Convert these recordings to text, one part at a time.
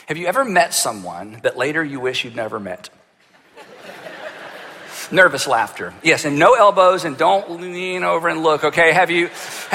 Have you ever met someone that later you wish you'd never met? Nervous laughter. Yes, and no elbows, and don't lean over and look, okay? Have you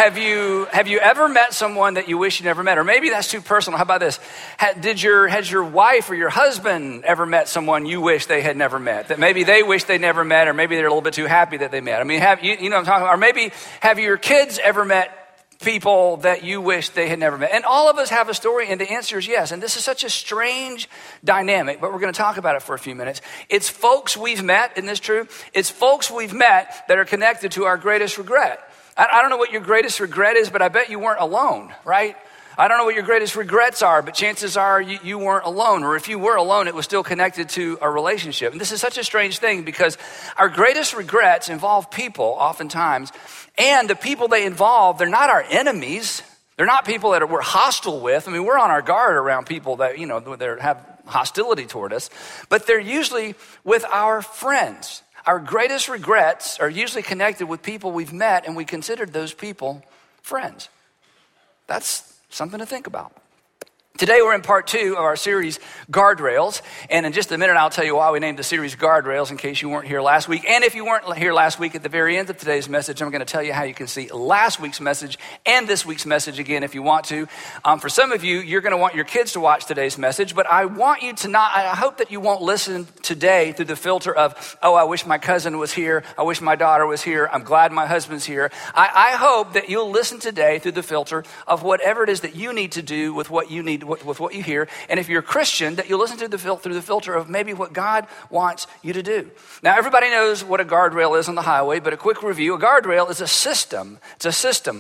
ever met someone that you wish you never met? Or maybe that's too personal. How about this? Has your wife or your husband ever met someone you wish they had never met? That maybe they wish they never met, or maybe they're a little bit too happy that they met. I mean, you know what I'm talking about? Or maybe have your kids ever met people that you wish they had never met? And all of us have a story, and the answer is yes. And this is such a strange dynamic, but we're going to talk about it for a few minutes. It's folks we've met, isn't this true? It's folks we've met that are connected to our greatest regret. I don't know what your greatest regret is, but I bet you weren't alone, right? I don't know what your greatest regrets are, but chances are you weren't alone. Or if you were alone, it was still connected to a relationship. And this is such a strange thing because our greatest regrets involve people oftentimes. And the people they involve, they're not our enemies. They're not people that we're hostile with. I mean, we're on our guard around people that, that have hostility toward us. But they're usually with our friends. Our greatest regrets are usually connected with people we've met, and we considered those people friends. That's something to think about. Today we're in part 2 of our series, Guardrails. And in just a minute, I'll tell you why we named the series Guardrails in case you weren't here last week. And if you weren't here last week, at the very end of today's message, I'm going to tell you how you can see last week's message and this week's message again if you want to. For some of you, you're going to want your kids to watch today's message, but I want you to I hope that you won't listen today through the filter of, oh, I wish my cousin was here. I wish my daughter was here. I'm glad my husband's here. I hope that you'll listen today through the filter of whatever it is that you need to do with what you need, with what you hear. And if you're a Christian, that you listen to through the filter of maybe what God wants you to do. Now, everybody knows what a guardrail is on the highway, but a quick review. A guardrail is a system. It's a system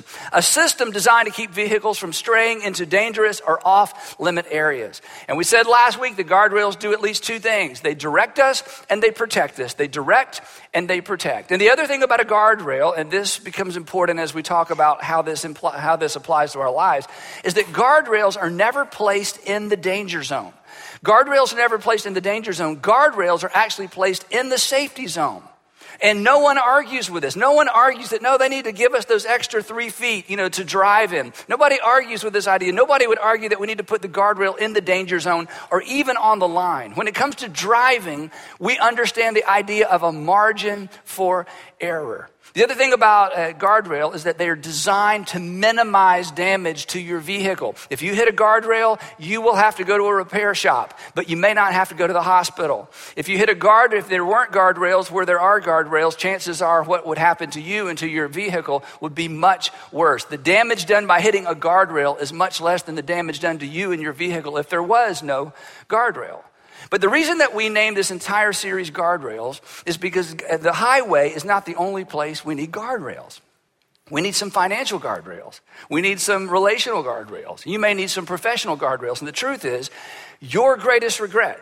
designed to keep vehicles from straying into dangerous or off-limit areas. And we said last week that guardrails do at least 2 things. They direct us and they protect us. They direct and they protect. And the other thing about a guardrail, and this becomes important as we talk about how this applies to our lives, is that guardrails are never placed in the danger zone. Guardrails are never placed in the danger zone. Guardrails are actually placed in the safety zone. And no one argues with this. No one argues that, no, they need to give us those extra 3 feet, to drive in. Nobody argues with this idea. Nobody would argue that we need to put the guardrail in the danger zone or even on the line. When it comes to driving, we understand the idea of a margin for error. The other thing about a guardrail is that they are designed to minimize damage to your vehicle. If you hit a guardrail, you will have to go to a repair shop, but you may not have to go to the hospital. If there weren't guardrails where there are guardrails, chances are what would happen to you and to your vehicle would be much worse. The damage done by hitting a guardrail is much less than the damage done to you and your vehicle if there was no guardrail. But the reason that we named this entire series Guardrails is because the highway is not the only place we need guardrails. We need some financial guardrails. We need some relational guardrails. You may need some professional guardrails. And the truth is, your greatest regret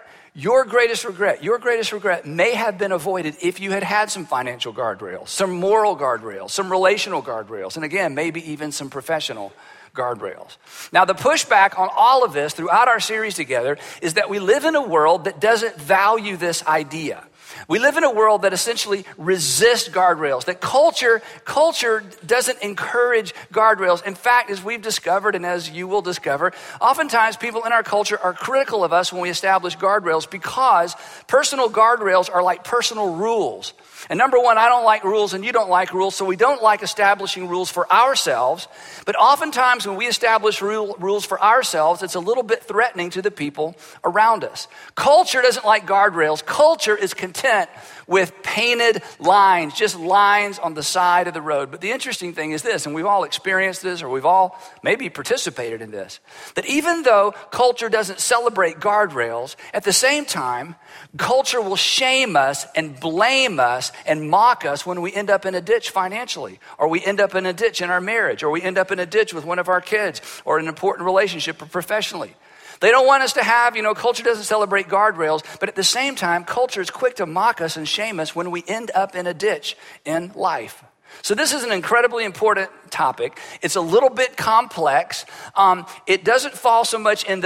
may have been avoided if you had some financial guardrails, some moral guardrails, some relational guardrails, and again, maybe even some professional guardrails. Now, the pushback on all of this throughout our series together is that we live in a world that doesn't value this idea. We live in a world that essentially resists guardrails, that culture doesn't encourage guardrails. In fact, as we've discovered and as you will discover, oftentimes people in our culture are critical of us when we establish guardrails because personal guardrails are like personal rules. And number one, I don't like rules and you don't like rules, so we don't like establishing rules for ourselves. But oftentimes when we establish rules for ourselves, it's a little bit threatening to the people around us. Culture doesn't like guardrails. Culture is content with painted lines, just lines on the side of the road. But the interesting thing is this, and we've all experienced this, or we've all maybe participated in this, that even though culture doesn't celebrate guardrails, at the same time, culture will shame us and blame us and mock us when we end up in a ditch financially, or we end up in a ditch in our marriage, or we end up in a ditch with one of our kids, or an important relationship or professionally. They don't want us to have, culture doesn't celebrate guardrails, but at the same time, culture is quick to mock us and shame us when we end up in a ditch in life. So this is an incredibly important topic. It's a little bit complex. It doesn't fall so much in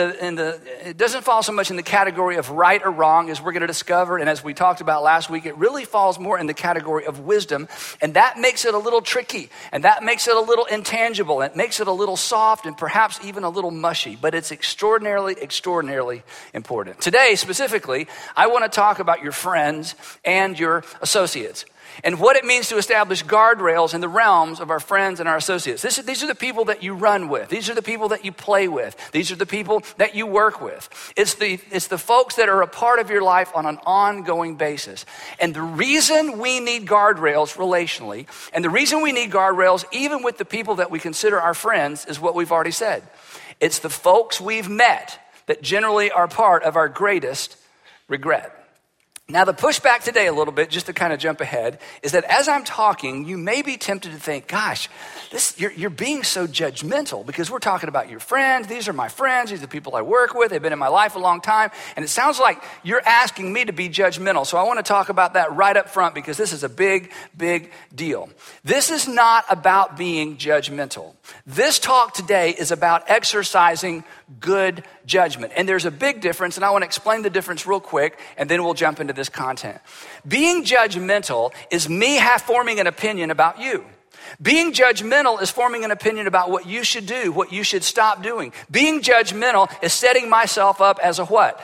the category of right or wrong, as we're going to discover, and as we talked about last week. It really falls more in the category of wisdom, and that makes it a little tricky, and that makes it a little intangible, and it makes it a little soft, and perhaps even a little mushy. But it's extraordinarily, extraordinarily important. Today, specifically, I want to talk about your friends and your associates, and what it means to establish guardrails in the realms of our friends and our associates. These are the people that you run with. These are the people that you play with. These are the people that you work with. It's the folks that are a part of your life on an ongoing basis. And the reason we need guardrails relationally, and the reason we need guardrails even with the people that we consider our friends, is what we've already said. It's the folks we've met that generally are part of our greatest regret. Now, the pushback today a little bit, just to kind of jump ahead, is that as I'm talking, you may be tempted to think, gosh, you're being so judgmental because we're talking about your friends. These are my friends. These are the people I work with. They've been in my life a long time. And it sounds like you're asking me to be judgmental. So I want to talk about that right up front because this is a big, big deal. This is not about being judgmental. This talk today is about exercising good judgment. And there's a big difference, and I want to explain the difference real quick, and then we'll jump into this content. Being judgmental is me forming an opinion about you. Being judgmental is forming an opinion about what you should do, what you should stop doing. Being judgmental is setting myself up as a what?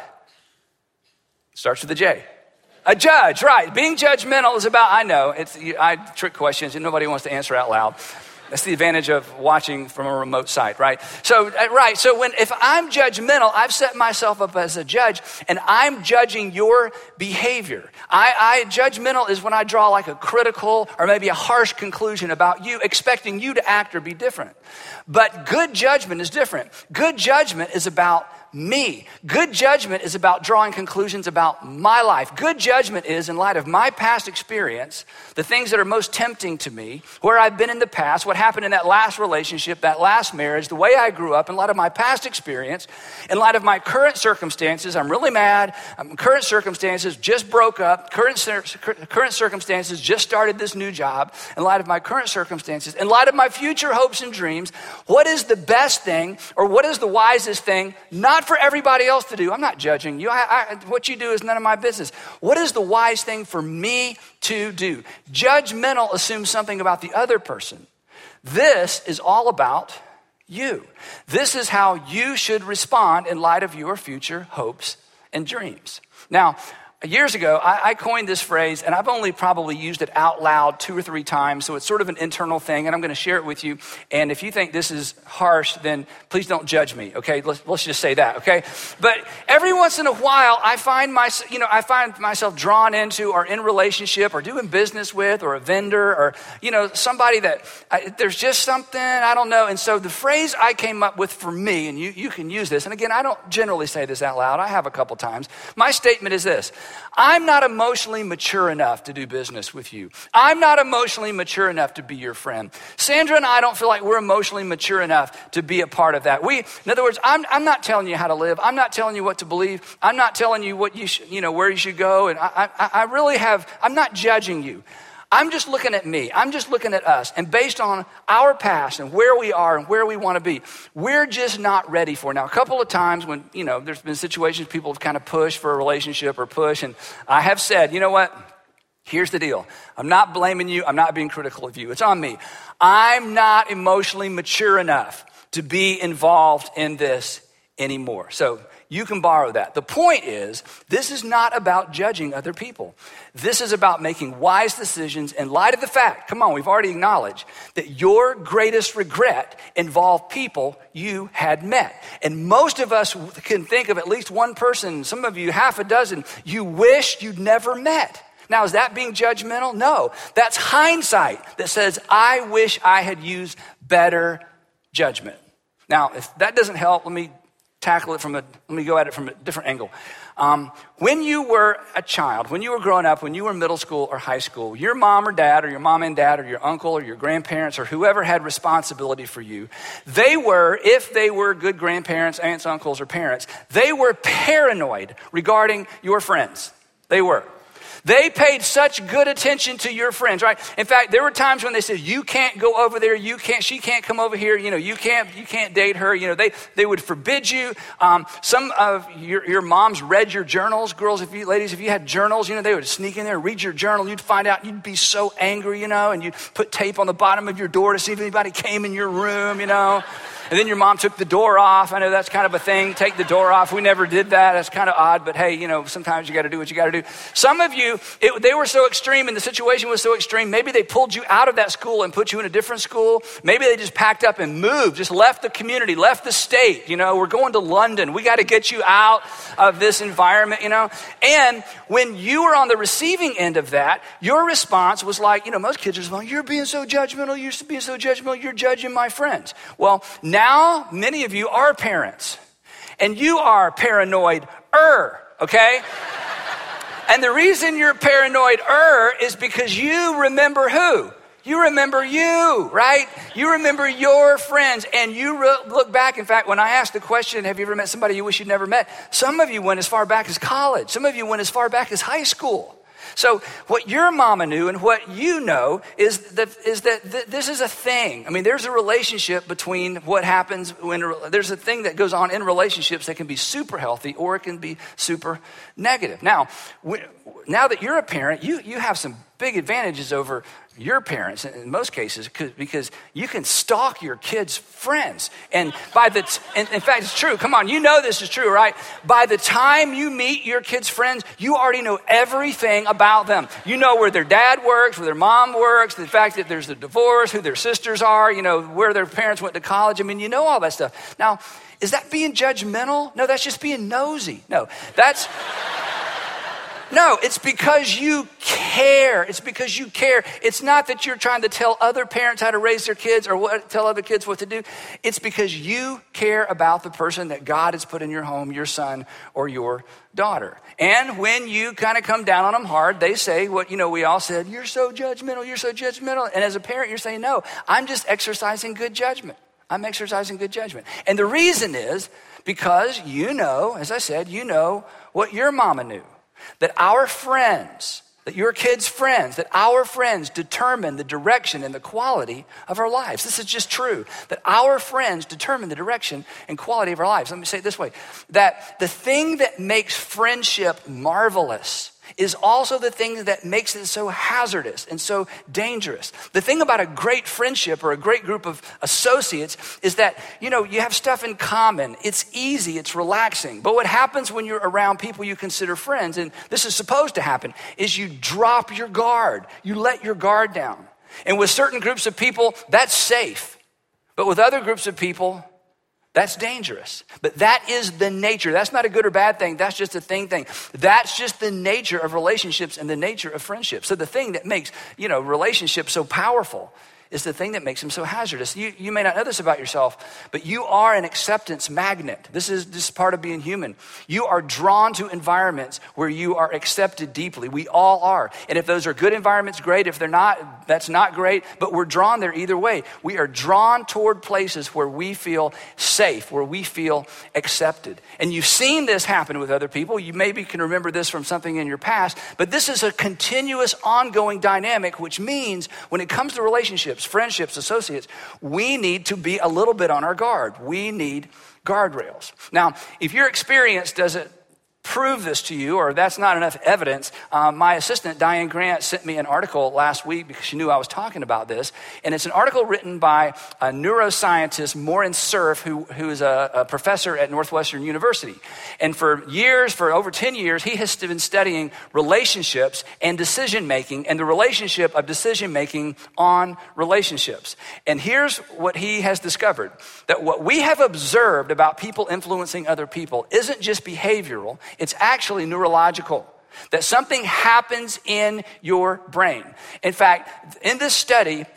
Starts with a J. A judge, right. Being judgmental is about, I trick questions and nobody wants to answer out loud. That's the advantage of watching from a remote site, right? So if I'm judgmental, I've set myself up as a judge, and I'm judging your behavior. Judgmental is when I draw like a critical or maybe a harsh conclusion about you, expecting you to act or be different. But good judgment is different. Good judgment is about me. Good judgment is about drawing conclusions about my life. Good judgment is, in light of my past experience, the things that are most tempting to me, where I've been in the past, what happened in that last relationship, that last marriage, the way I grew up, in light of my past experience, in light of my current circumstances. I'm really mad. Current circumstances, just broke up. Current circumstances, just started this new job. In light of my current circumstances, in light of my future hopes and dreams, what is the best thing or what is the wisest thing, not for everybody else to do? I'm not judging you. What you do is none of my business. What is the wise thing for me to do? Judgmental assumes something about the other person. This is all about you. This is how you should respond in light of your future hopes and dreams. Now, years ago, I coined this phrase, and I've only probably used it out loud 2 or 3 times, so it's sort of an internal thing, and I'm going to share it with you. And if you think this is harsh, then please don't judge me, okay? Let's just say that, okay? But every once in a while, I find myself drawn into or in relationship or doing business with or a vendor or, somebody that there's just something, I don't know. And so the phrase I came up with for me, and you can use this, and again, I don't generally say this out loud. I have a couple times. My statement is this: I'm not emotionally mature enough to do business with you. I'm not emotionally mature enough to be your friend. Sandra and I don't feel like we're emotionally mature enough to be a part of that. In other words, I'm not telling you how to live. I'm not telling you what to believe. I'm not telling you what you should, where you should go. And I'm not judging you. I'm just looking at me. I'm just looking at us. And based on our past and where we are and where we want to be, we're just not ready for it. Now, a couple of times when, there's been situations people have kind of pushed for a relationship or push. And I have said, you know what? Here's the deal. I'm not blaming you. I'm not being critical of you. It's on me. I'm not emotionally mature enough to be involved in this anymore. So you can borrow that. The point is, this is not about judging other people. This is about making wise decisions in light of the fact, we've already acknowledged, that your greatest regret involved people you had met. And most of us can think of at least one person, some of you half a dozen, you wish you'd never met. Now, is that being judgmental? No. That's hindsight that says, I wish I had used better judgment. Now, if that doesn't help, let me go at it from a different angle. When you were a child, when you were growing up, when you were middle school or high school, your mom or dad or your mom and dad or your uncle or your grandparents or whoever had responsibility for you, if they were good grandparents, aunts, uncles, or parents, they were paranoid regarding your friends. They were. They paid such good attention to your friends, right? In fact, there were times when they said, you can't go over there, she can't come over here, you can't date her. They would forbid you. Some of your moms read your journals. Girls, ladies, if you had journals, they would sneak in there, read your journal. You'd find out, you'd be so angry, and you'd put tape on the bottom of your door to see if anybody came in your room, And then your mom took the door off. I know that's kind of a thing, take the door off. We never did that. That's kind of odd, but hey, sometimes you got to do what you got to do. Some of you, they were so extreme and the situation was so extreme. Maybe they pulled you out of that school and put you in a different school. Maybe they just packed up and moved, just left the community, left the state. We're going to London. We got to get you out of this environment, And when you were on the receiving end of that, your response was like, most kids are like, you're being so judgmental. You're being so judgmental. You're judging my friends. Well, now, many of you are parents, and you are paranoid-er, okay? And the reason you're paranoid-er is because you remember who? You remember you, right? You remember your friends, and you look back. In fact, when I asked the question, have you ever met somebody you wish you'd never met? Some of you went as far back as college. Some of you went as far back as high school. So what your mama knew and what you know is that this is a thing. I mean, there's a relationship between what happens there's a thing that goes on in relationships that can be super healthy or it can be super negative. Now that you're a parent, you have some big advantages over your parents in most cases because you can stalk your kids' friends. And in fact, it's true. Come on, this is true, right? By the time you meet your kids' friends, you already know everything about them. You know where their dad works, where their mom works, the fact that there's a divorce, who their sisters are, where their parents went to college. I mean, you know all that stuff. Now, is that being judgmental? No, that's just being nosy. No, it's because you care. It's because you care. It's not that you're trying to tell other parents how to raise their kids or tell other kids what to do. It's because you care about the person that God has put in your home, your son or your daughter. And when you kind of come down on them hard, they say what, we all said, you're so judgmental, you're so judgmental. And as a parent, you're saying, no, I'm just exercising good judgment. I'm exercising good judgment. And the reason is because as I said, what your mama knew. That our friends, that your kids' friends, that our friends determine the direction and the quality of our lives. This is just true. That our friends determine the direction and quality of our lives. Let me say it this way. That the thing that makes friendship marvelous is also the thing that makes it so hazardous and so dangerous. The thing about a great friendship or a great group of associates is that, you have stuff in common. It's easy, it's relaxing. But what happens when you're around people you consider friends, and this is supposed to happen, is you drop your guard. You let your guard down. And with certain groups of people, that's safe. But with other groups of people, that's dangerous. But that is the nature. That's not a good or bad thing. That's just a thing. That's just the nature of relationships and the nature of friendships. So the thing that makes, relationships so powerful is the thing that makes them so hazardous. You may not know this about yourself, but you are an acceptance magnet. This is part of being human. You are drawn to environments where you are accepted deeply. We all are. And if those are good environments, great. If they're not, that's not great. But we're drawn there either way. We are drawn toward places where we feel safe, where we feel accepted. And you've seen this happen with other people. You maybe can remember this from something in your past. But this is a continuous, ongoing dynamic, which means when it comes to relationships, friendships, associates, we need to be a little bit on our guard. We need guardrails. Now, if your experience doesn't prove this to you, or that's not enough evidence, my assistant, Diane Grant, sent me an article last week because she knew I was talking about this. And it's an article written by a neuroscientist, Morin Cerf, who is a professor at Northwestern University. And for over 10 years, he has been studying relationships and decision-making and the relationship of decision-making on relationships. And here's what he has discovered, that what we have observed about people influencing other people isn't just behavioral, it's actually neurological. That something happens in your brain. In fact, in this study,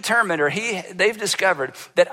they've discovered that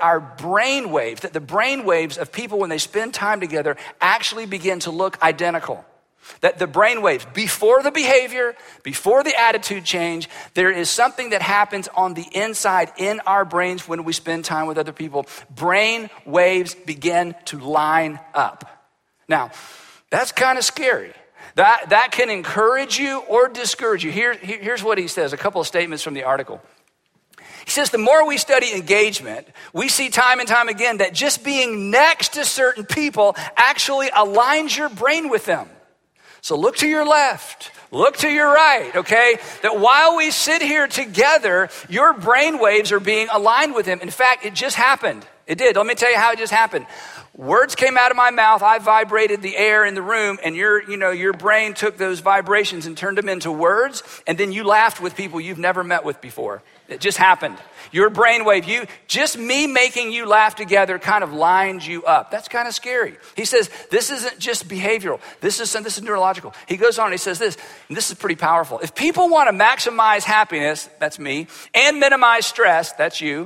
the brain waves of people when they spend time together actually begin to look identical. That the brain waves, before the behavior, before the attitude change, there is something that happens on the inside in our brains when we spend time with other people. Brain waves begin to line up. Now, that's kind of scary That can encourage you or discourage you. Here's what he says, a couple of statements from the article. He says, the more we study engagement, we see time and time again that just being next to certain people actually aligns your brain with them. So look to your left, look to your right, okay? That while we sit here together, your brain waves are being aligned with them. In fact, it just happened. It did. Let me tell you how it just happened. Words came out of my mouth. I vibrated the air in the room, and your brain took those vibrations and turned them into words. And then you laughed with people you've never met with before. It just happened. Your brainwave, just me making you laugh together kind of lines you up. That's kind of scary. He says, this isn't just behavioral. This is neurological. He goes on and he says this, and this is pretty powerful. If people want to maximize happiness, that's me, and minimize stress, that's you.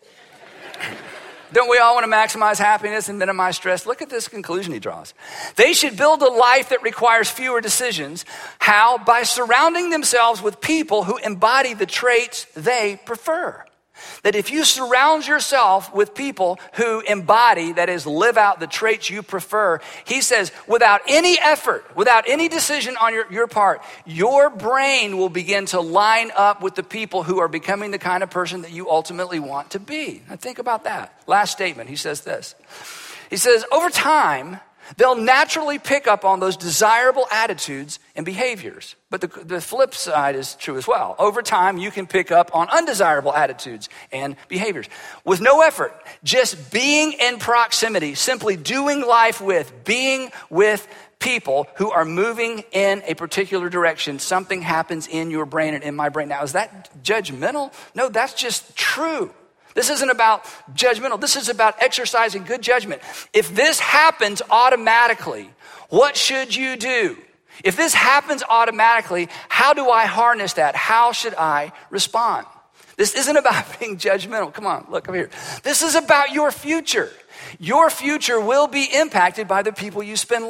Don't we all want to maximize happiness and minimize stress? Look at this conclusion he draws. They should build a life that requires fewer decisions. How? By surrounding themselves with people who embody the traits they prefer. That if you surround yourself with people who embody, that is, live out the traits you prefer, he says, without any effort, without any decision on your part, your brain will begin to line up with the people who are becoming the kind of person that you ultimately want to be. Now think about that. Last statement, he says this. He says, over time, they'll naturally pick up on those desirable attitudes and behaviors. But the flip side is true as well. Over time, you can pick up on undesirable attitudes and behaviors. With no effort, just being in proximity, simply doing life with, being with people who are moving in a particular direction, something happens in your brain and in my brain. Now, is that judgmental? No, that's just true. This isn't about judgmental. This is about exercising good judgment. If this happens automatically, what should you do? If this happens automatically, how do I harness that? How should I respond? This isn't about being judgmental. Come on, look over here. This is about your future. Your future will be impacted by the people you spend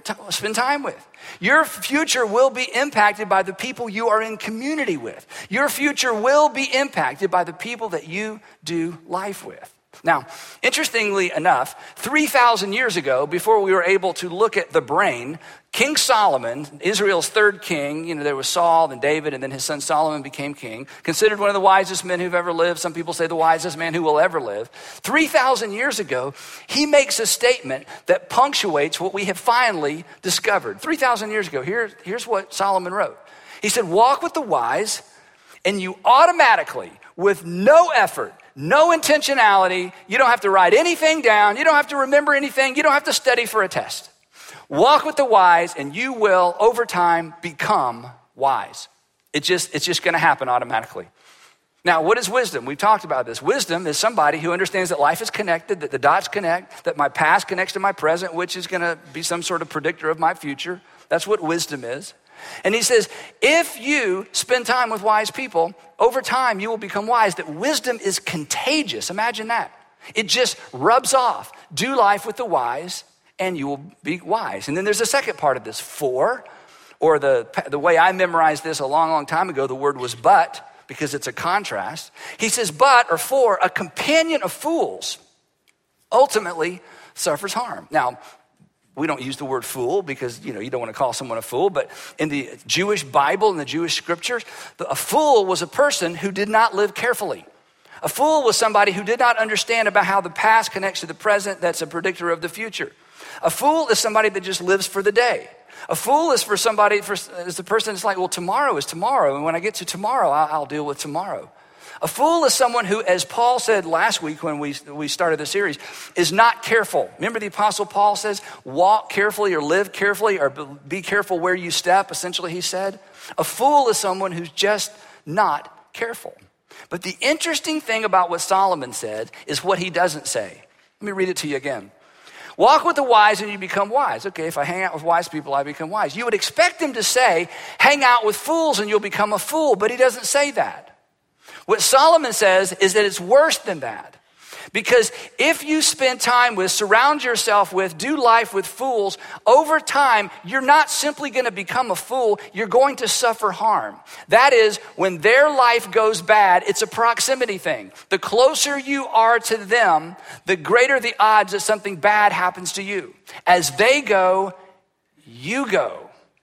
time with. Your future will be impacted by the people you are in community with. Your future will be impacted by the people that you do life with. Now, interestingly enough, 3,000 years ago, before we were able to look at the brain, King Solomon, Israel's third king, there was Saul and David, and then his son Solomon became king, considered one of the wisest men who've ever lived. Some people say the wisest man who will ever live. 3,000 years ago, he makes a statement that punctuates what we have finally discovered. 3,000 years ago, here's what Solomon wrote. He said, walk with the wise, and you automatically, with no effort, no intentionality, you don't have to write anything down, you don't have to remember anything, you don't have to study for a test. Walk with the wise and you will, over time, become wise. It's just gonna happen automatically. Now, what is wisdom? We've talked about this. Wisdom is somebody who understands that life is connected, that the dots connect, that my past connects to my present, which is gonna be some sort of predictor of my future. That's what wisdom is. And he says, if you spend time with wise people, over time you will become wise. That wisdom is contagious. Imagine that. It just rubs off. Do life with the wise and you will be wise. And then there's a second part of this. For, or the way I memorized this a long, long time ago, the word was but, because it's a contrast. He says, but, or for, a companion of fools ultimately suffers harm. Now, we don't use the word fool because, you don't want to call someone a fool, but in the Jewish Bible, in the Jewish scriptures, a fool was a person who did not live carefully. A fool was somebody who did not understand about how the past connects to the present. That's a predictor of the future. A fool is somebody that just lives for the day. A fool is is the person that's like, well, tomorrow is tomorrow, and when I get to tomorrow, I'll deal with tomorrow. A fool is someone who, as Paul said last week when we started the series, is not careful. Remember the Apostle Paul says, walk carefully or live carefully or be careful where you step, essentially he said. A fool is someone who's just not careful. But the interesting thing about what Solomon said is what he doesn't say. Let me read it to you again. Walk with the wise and you become wise. Okay, if I hang out with wise people, I become wise. You would expect him to say, hang out with fools and you'll become a fool, but he doesn't say that. What Solomon says is that it's worse than that. Because if you spend time with, surround yourself with, do life with fools, over time, you're not simply going to become a fool, you're going to suffer harm. That is, when their life goes bad, it's a proximity thing. The closer you are to them, the greater the odds that something bad happens to you. As they go, you go.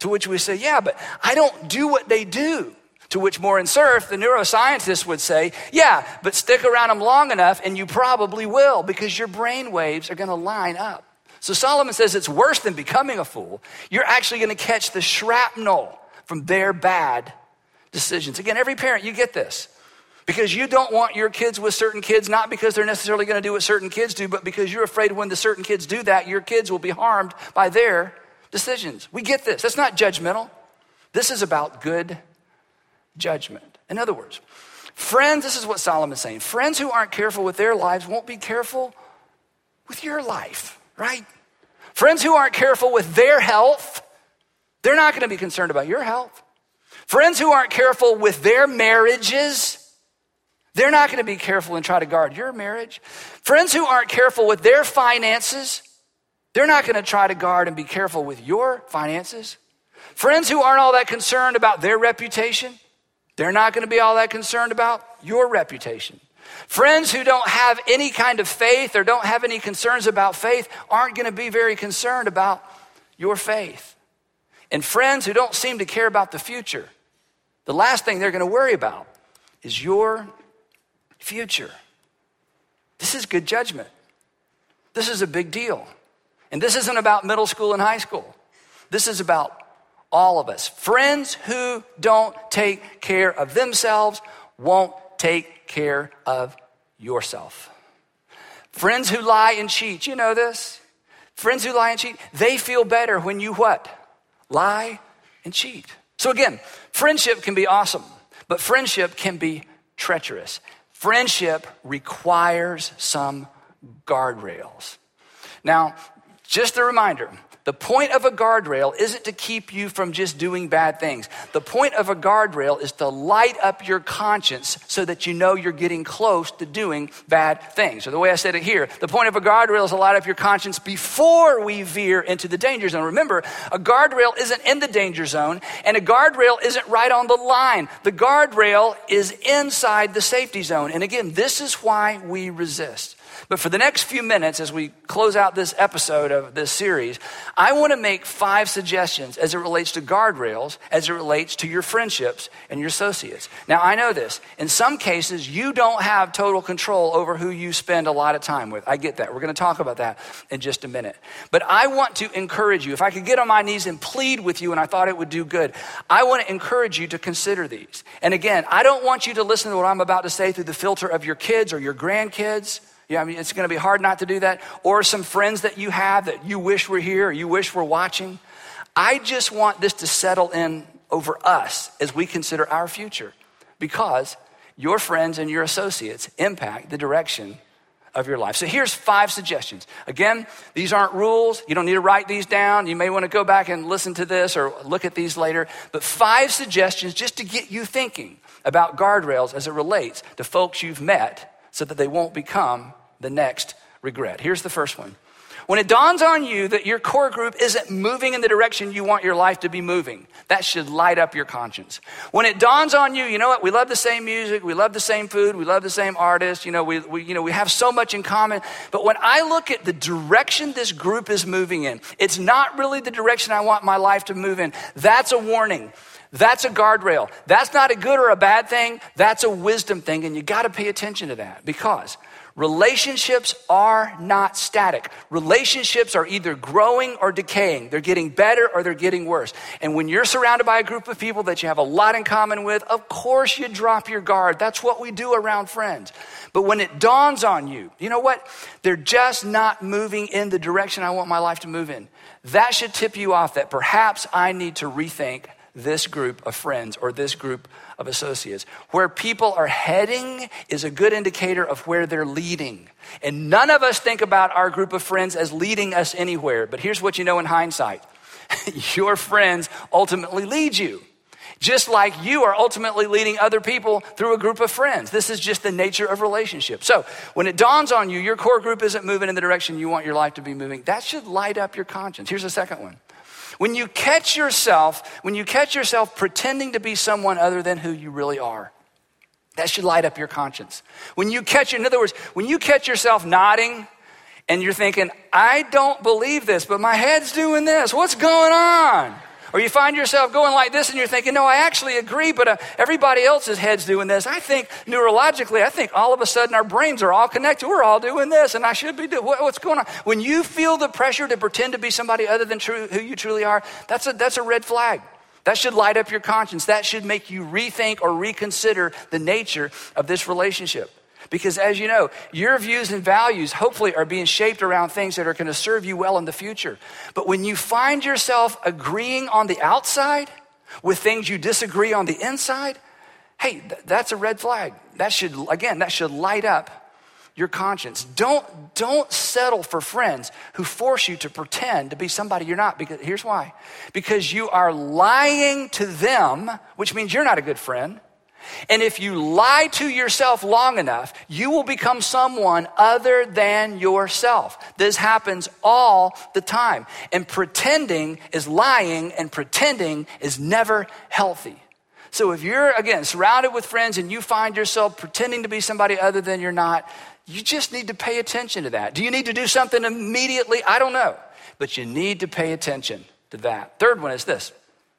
To which we say, yeah, but I don't do what they do. To which Morin Cerf, the neuroscientist, would say, yeah, but stick around them long enough and you probably will, because your brain waves are going to line up. So Solomon says it's worse than becoming a fool. You're actually going to catch the shrapnel from their bad decisions. Again, every parent, you get this. Because you don't want your kids with certain kids, not because they're necessarily going to do what certain kids do, but because you're afraid when the certain kids do that, your kids will be harmed by their decisions. We get this. That's not judgmental. This is about good judgment. In other words, friends, this is what Solomon's saying. Friends who aren't careful with their lives won't be careful with your life, right? Friends who aren't careful with their health, they're not going to be concerned about your health. Friends who aren't careful with their marriages, they're not going to be careful and try to guard your marriage. Friends who aren't careful with their finances, they're not going to try to guard and be careful with your finances. Friends who aren't all that concerned about their reputation, they're not going to be all that concerned about your reputation. Friends who don't have any kind of faith or don't have any concerns about faith aren't going to be very concerned about your faith. And friends who don't seem to care about the future, the last thing they're going to worry about is your future. This is good judgment. This is a big deal. And this isn't about middle school and high school. This is about all of us. Friends who don't take care of themselves won't take care of yourself. Friends who lie and cheat, you know this? Friends who lie and cheat, they feel better when you what? Lie and cheat. So again, friendship can be awesome, but friendship can be treacherous. Friendship requires some guardrails. Now, just a reminder, the point of a guardrail isn't to keep you from just doing bad things. The point of a guardrail is to light up your conscience so that you know you're getting close to doing bad things. So the way I said it here, the point of a guardrail is to light up your conscience before we veer into the danger zone. Remember, a guardrail isn't in the danger zone, and a guardrail isn't right on the line. The guardrail is inside the safety zone. And again, this is why we resist. But for the next few minutes, as we close out this episode of this series, I want to make 5 suggestions as it relates to guardrails, as it relates to your friendships and your associates. Now, I know this. In some cases, you don't have total control over who you spend a lot of time with. I get that. We're going to talk about that in just a minute. But I want to encourage you. If I could get on my knees and plead with you, and I thought it would do good, I want to encourage you to consider these. And again, I don't want you to listen to what I'm about to say through the filter of your kids or your grandkids. Yeah, I mean, it's going to be hard not to do that. Or some friends that you have that you wish were here or you wish were watching. I just want this to settle in over us as we consider our future, because your friends and your associates impact the direction of your life. So here's 5 suggestions. Again, these aren't rules. You don't need to write these down. You may want to go back and listen to this or look at these later. But 5 suggestions just to get you thinking about guardrails as it relates to folks you've met, so that they won't become the next regret. Here's the first one. When it dawns on you that your core group isn't moving in the direction you want your life to be moving, that should light up your conscience. When it dawns on you, you know what? We love the same music. We love the same food. We love the same artists. We have so much in common. But when I look at the direction this group is moving in, it's not really the direction I want my life to move in. That's a warning. That's a guardrail. That's not a good or a bad thing. That's a wisdom thing, and you got to pay attention to that, because relationships are not static. Relationships are either growing or decaying. They're getting better or they're getting worse. And when you're surrounded by a group of people that you have a lot in common with, of course you drop your guard. That's what we do around friends. But when it dawns on you, you know what? They're just not moving in the direction I want my life to move in. That should tip you off that perhaps I need to rethink this group of friends or this group of associates. Where people are heading is a good indicator of where they're leading. And none of us think about our group of friends as leading us anywhere. But here's what you know in hindsight. Your friends ultimately lead you. Just like you are ultimately leading other people through a group of friends. This is just the nature of relationships. So when it dawns on you, your core group isn't moving in the direction you want your life to be moving, that should light up your conscience. Here's the second one. When you catch yourself pretending to be someone other than who you really are, that should light up your conscience. In other words, when you catch yourself nodding and you're thinking, I don't believe this, but my head's doing this. What's going on? Or you find yourself going like this and you're thinking, no, I actually agree, but everybody else's head's doing this. I think neurologically, all of a sudden our brains are all connected. We're all doing this and I should be doing, what's going on? When you feel the pressure to pretend to be somebody other than who you truly are, that's a red flag. That should light up your conscience. That should make you rethink or reconsider the nature of this relationship. Because as you know, your views and values hopefully are being shaped around things that are going to serve you well in the future. But when you find yourself agreeing on the outside with things you disagree on the inside, hey, that's a red flag. That should light up your conscience. Don't settle for friends who force you to pretend to be somebody you're not. Because here's why. Because you are lying to them, which means you're not a good friend. And if you lie to yourself long enough, you will become someone other than yourself. This happens all the time. And pretending is lying, and pretending is never healthy. So if you're, again, surrounded with friends and you find yourself pretending to be somebody other than you're not, you just need to pay attention to that. Do you need to do something immediately? I don't know. But you need to pay attention to that. Third one is this.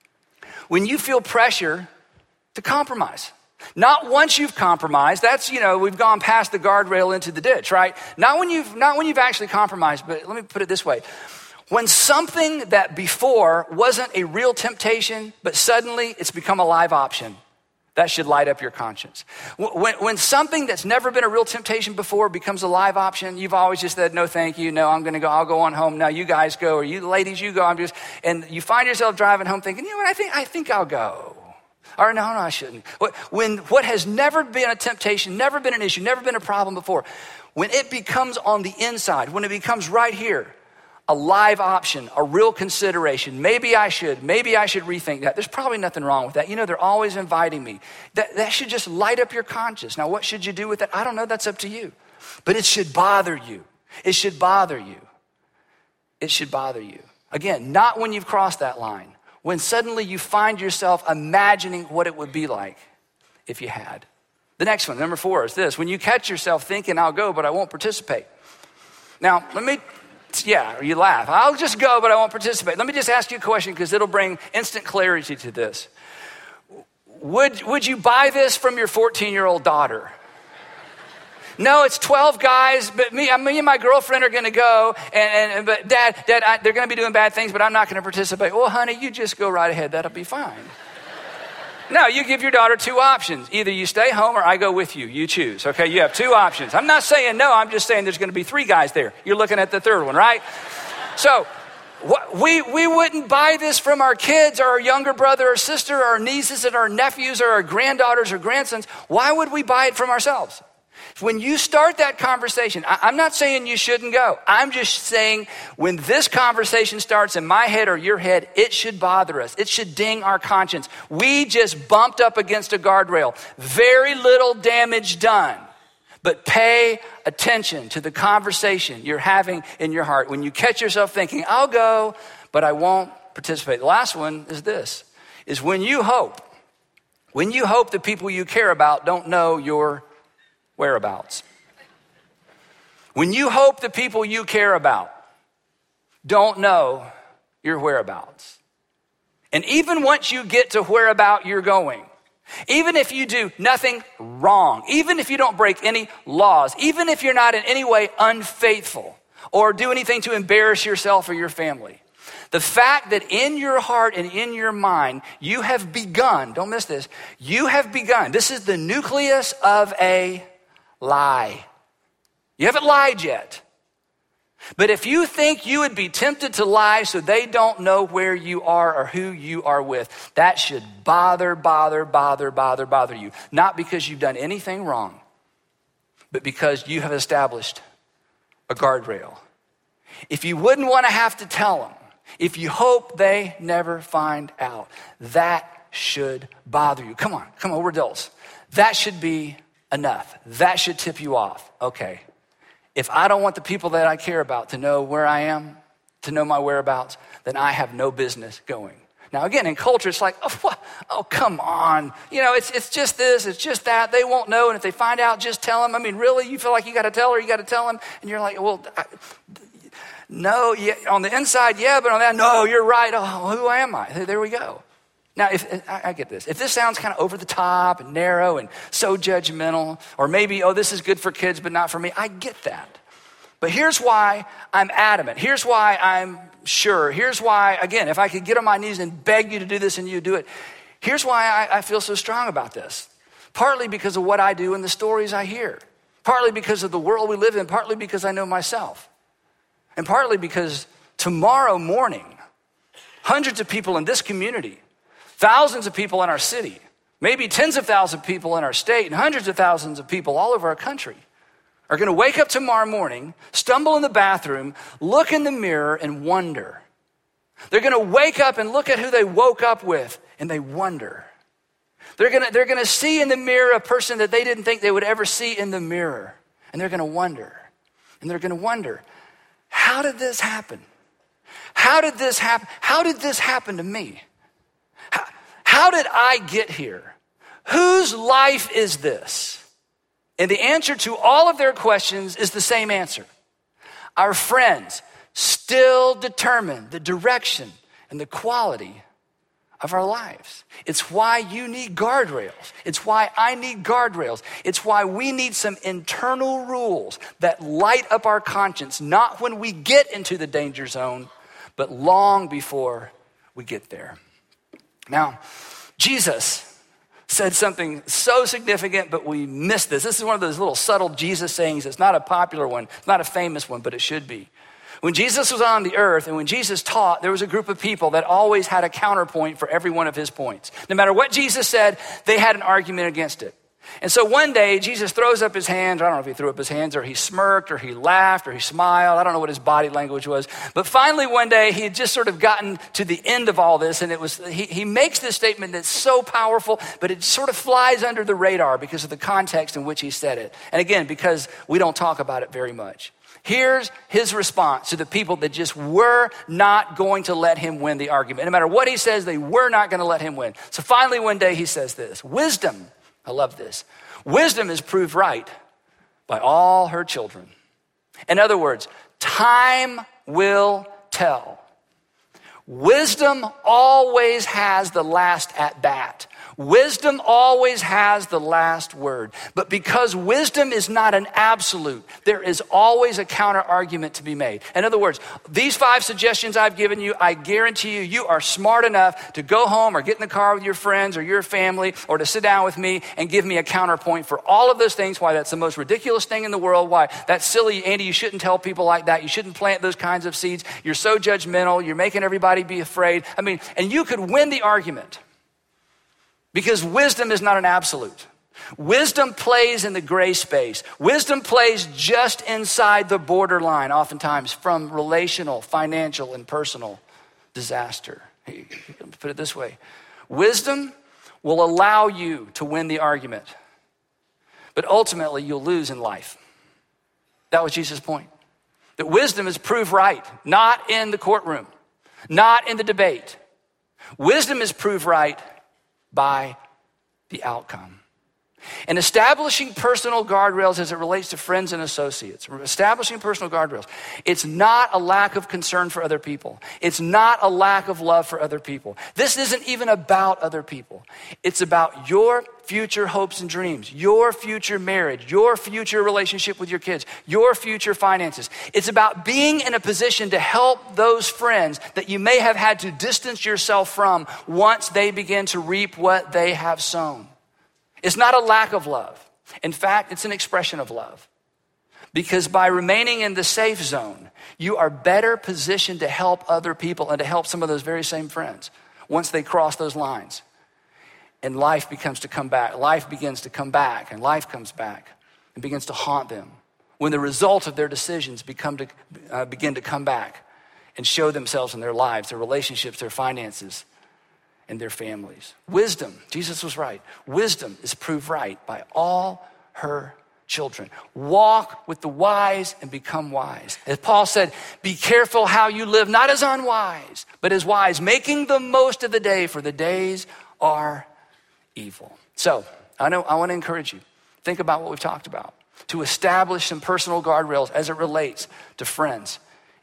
When you feel pressure to compromise. Not once you've compromised. That's, we've gone past the guardrail into the ditch, right? Not when you've actually compromised, but let me put it this way. When something that before wasn't a real temptation, but suddenly it's become a live option, that should light up your conscience. When something that's never been a real temptation before becomes a live option, you've always just said, no, thank you. No, I'm going to go. I'll go on home. No, you guys go. Or you ladies, you go. And you find yourself driving home thinking, what, I think I'll go. Or no, I shouldn't. When what has never been a temptation, never been an issue, never been a problem before, when it becomes on the inside, when it becomes right here, a live option, a real consideration. Maybe I should rethink that. There's probably nothing wrong with that. They're always inviting me. That should just light up your conscience. Now, what should you do with that? I don't know. That's up to you. But it should bother you. It should bother you. It should bother you. Again, not when you've crossed that line. When suddenly you find yourself imagining what it would be like if you had. The next one, number 4, is this. When you catch yourself thinking, I'll go, but I won't participate. Now, you laugh. I'll just go, but I won't participate. Let me just ask you a question because it'll bring instant clarity to this. Would you buy this from your 14-year-old daughter? No, it's 12 guys, but me and my girlfriend are going to go, but Dad, they're going to be doing bad things, but I'm not going to participate. Well, honey, you just go right ahead. That'll be fine. No, you give your daughter 2 options. Either you stay home or I go with you. You choose, okay? You have 2 options. I'm not saying no. I'm just saying there's going to be 3 guys there. You're looking at the third one, right? So we wouldn't buy this from our kids or our younger brother or sister or our nieces and our nephews or our granddaughters or grandsons. Why would we buy it from ourselves? When you start that conversation, I'm not saying you shouldn't go. I'm just saying when this conversation starts in my head or your head, it should bother us. It should ding our conscience. We just bumped up against a guardrail. Very little damage done. But pay attention to the conversation you're having in your heart. When you catch yourself thinking, I'll go, but I won't participate. The last one is this, is when you hope the people you care about don't know your whereabouts. When you hope the people you care about don't know your whereabouts. And even once you get to whereabout you're going, even if you do nothing wrong, even if you don't break any laws, even if you're not in any way unfaithful or do anything to embarrass yourself or your family, the fact that in your heart and in your mind, you have begun, don't miss this, you have begun, this is the nucleus of a lie. You haven't lied yet. But if you think you would be tempted to lie so they don't know where you are or who you are with, that should bother you. Not because you've done anything wrong, but because you have established a guardrail. If you wouldn't want to have to tell them, if you hope they never find out, that should bother you. Come on, we're adults. That should be enough. That should tip you off. Okay, if I don't want the people that I care about to know where I am, to know my whereabouts, then I have no business going. Now again, in culture, it's like, oh come on. It's just this, it's just that. They won't know, and if they find out, just tell them. I mean, really? You feel like you got to tell her, you got to tell them? And you're like, well, No, yeah, on the inside, yeah, but on that, no, you're right. Oh, who am I? There we go. Now, I get this. If this sounds kind of over the top and narrow and so judgmental, or maybe, this is good for kids, but not for me, I get that. But here's why I'm adamant. Here's why I'm sure. Here's why, again, if I could get on my knees and beg you to do this and you do it, here's why I feel so strong about this. Partly because of what I do and the stories I hear. Partly because of the world we live in. Partly because I know myself. And partly because tomorrow morning, hundreds of people in this community, thousands of people in our city, maybe tens of thousands of people in our state, and hundreds of thousands of people all over our country are going to wake up tomorrow morning, stumble in the bathroom, look in the mirror, and wonder. They're going to wake up and look at who they woke up with, and they wonder. They're going to see in the mirror a person that they didn't think they would ever see in the mirror, and they're going to wonder. And they're going to wonder, how did this happen? How did this happen? How did this happen to me? How did I get here? Whose life is this? And the answer to all of their questions is the same answer. Our friends still determine the direction and the quality of our lives. It's why you need guardrails. It's why I need guardrails. It's why we need some internal rules that light up our conscience, not when we get into the danger zone, but long before we get there. Now, Jesus said something so significant, but we missed this. This is one of those little subtle Jesus sayings. It's not a popular one. It's not a famous one, but it should be. When Jesus was on the earth and when Jesus taught, there was a group of people that always had a counterpoint for every one of his points. No matter what Jesus said, they had an argument against it. And so one day, Jesus throws up his hands. I don't know if he threw up his hands or he smirked or he laughed or he smiled. I don't know what his body language was. But finally one day, he had just sort of gotten to the end of all this. And it was he makes this statement that's so powerful, but it sort of flies under the radar because of the context in which he said it. And again, because we don't talk about it very much. Here's his response to the people that just were not going to let him win the argument. No matter what he says, they were not going to let him win. So finally one day he says this, wisdom, I love this, wisdom is proved right by all her children. In other words, time will tell. Wisdom always has the last at bat. Wisdom always has the last word. But because wisdom is not an absolute, there is always a counter argument to be made. In other words, these 5 suggestions I've given you, I guarantee you, you are smart enough to go home or get in the car with your friends or your family or to sit down with me and give me a counterpoint for all of those things, why that's the most ridiculous thing in the world, why that's silly, Andy, you shouldn't tell people like that. You shouldn't plant those kinds of seeds. You're so judgmental. You're making everybody be afraid. And you could win the argument. Because wisdom is not an absolute. Wisdom plays in the gray space. Wisdom plays just inside the borderline, oftentimes from relational, financial, and personal disaster. Put it this way. Wisdom will allow you to win the argument, but ultimately you'll lose in life. That was Jesus' point. That wisdom is proved right, not in the courtroom, not in the debate. Wisdom is proved right by the outcome. And establishing personal guardrails as it relates to friends and associates, establishing personal guardrails, it's not a lack of concern for other people. It's not a lack of love for other people. This isn't even about other people. It's about your future hopes and dreams, your future marriage, your future relationship with your kids, your future finances. It's about being in a position to help those friends that you may have had to distance yourself from once they begin to reap what they have sown. It's not a lack of love. In fact, it's an expression of love. Because by remaining in the safe zone, you are better positioned to help other people and to help some of those very same friends once they cross those lines. And life begins to come back. Life begins to come back, and life comes back and begins to haunt them when the result of their decisions begin to come back and show themselves in their lives, their relationships, their finances, and their families. Wisdom, Jesus was right. Wisdom is proved right by all her children. Walk with the wise and become wise. As Paul said, be careful how you live, not as unwise, but as wise, making the most of the day, for the days are evil. So I want to encourage you, think about what we've talked about, to establish some personal guardrails as it relates to friends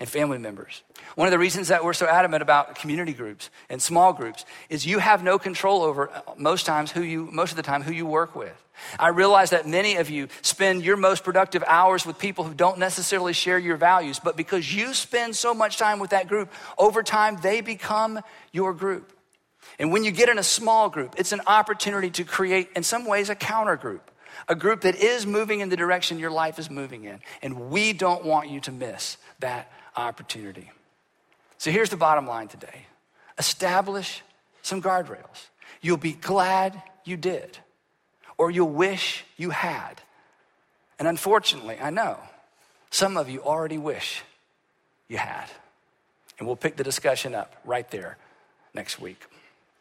and family members. One of the reasons that we're so adamant about community groups and small groups is you have no control over most of the time who you work with. I realize that many of you spend your most productive hours with people who don't necessarily share your values, but because you spend so much time with that group, over time they become your group. And when you get in a small group, it's an opportunity to create, in some ways, a counter group, a group that is moving in the direction your life is moving in. And we don't want you to miss that opportunity. So here's the bottom line today. Establish some guardrails. You'll be glad you did, or you'll wish you had. And unfortunately, I know some of you already wish you had. And we'll pick the discussion up right there next week.